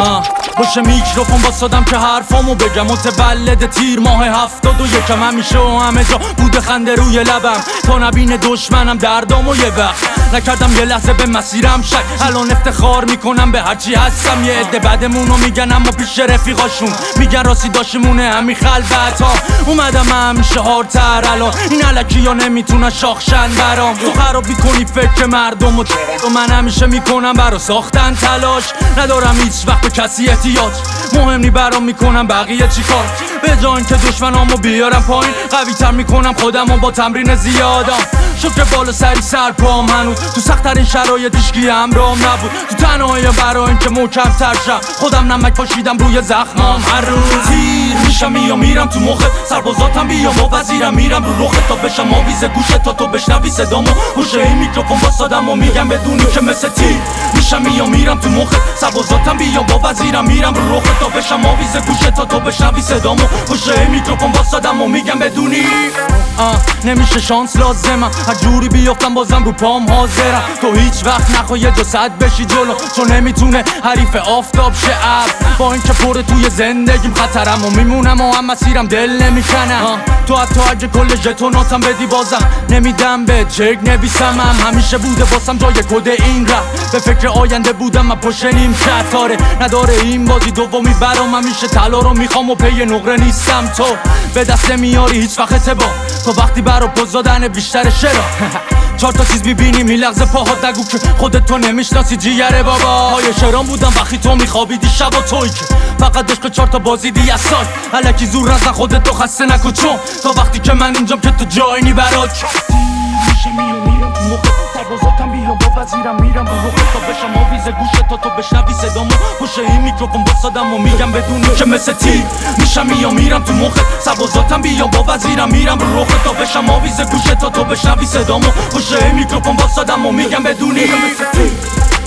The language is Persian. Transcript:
باشه میکروفون واسادم که حرفامو بگم. متولد تیر ماه 71 همیشه و همه جا بوده خنده روی لبم تا نبینه دشمنم دردامو یه وقت نکردم یه لحظه به مسیرم شک. الان افتخار میکنم به هرچی هستم. یه عده بعدمونو میگن اما پیش رفیقاشون میگن راستی داشتمونه همین خلوت ها. اومدم همیشه هارتر الان این علکی ها نمیتونن شاخشن برام. تو خراب میکنی فکر مردم و من همیشه میکنم برا ساختن تلاش. ندارم هیچ وقت به کسی احتیاج. مهم نی برام میکنم بقیه چی کار. به جای اینکه دشمنامو بیارم پایین قوی تر میکنم خودمو با تمرین زیادم. شکر بالا سری سر پام هنوز تو سخت‌ترین شرایط هیچکی همراهم نبود. تو تنهایی برای اینکه محکم تر شم خودم نمک پاشیدم روی زخمام. هر روز تیر میشم یا میرم تو مخت. سربازاتم بیام با وزیرم میرم رو رخت تا بشم آویز گوشت تا تو بشنوی صدامو. هوش این میکروفون واسادم و میگم بدونی که مثل تیر میشم یا میرم تو مخت. سربازاتم بیام با وزیرم میرم رو رخت تا بشم آویز گوشت تا تو بشنوی صدامو. هوش این میکروفون واسادم و میگم بدونی نمیشه شانس لازمم. هر جوری بیافتم بازم رو پام حاضرم. تو هیچ وقت نخواه یه جا صد بشی جلو چون نمیتونه حریف آفتاب شه ابر. با اینکه پره توی زندگیم خطرم و میمونم و هم مسیرم دل نمیکنم. تو حتی اگه کل ژتوناتم بدی بازم نمیدم به چک نویسمم. همیشه بوده واسم جای کد این رفت. به فکر آینده بودم من پشت نیم کتاره. نداره این بازی دومی برام. همیشه طلا رو میخوام و پی نقره نیستم. تو به دست نمیاری هیچ وقت اعتبار. تو وقتی برا پوز دادن بیشتر شرا. چهار تا چیز میبینی میلغزه پاهات. نگو که خودت تو نمیشناسی جیگره بابا. های شرام بودم وقتی تو میخوابیدی شبا توی که فقط عشق چهار تا بازیدی از سال. الکی زور نزن خودت تو خسته نکن چون تا وقتی که من اینجام که تو جای نی برات. میرم تو مخت. سربازاتم بیام با وزیرم میرم رو رخت تا بشم آویز گوشت تا تو بشنوی صدامو. پشت این میکروفون واسادم و میگم بدونی که مثل تیر میشم یا میرم تو مخت. سربازاتم بیام با وزیرم میرم رو رخت تا بشم آویز گوشت تا تو بشنوی صدامو. پشت این میکروفون واسادم و میگم بدونی که مثل تیر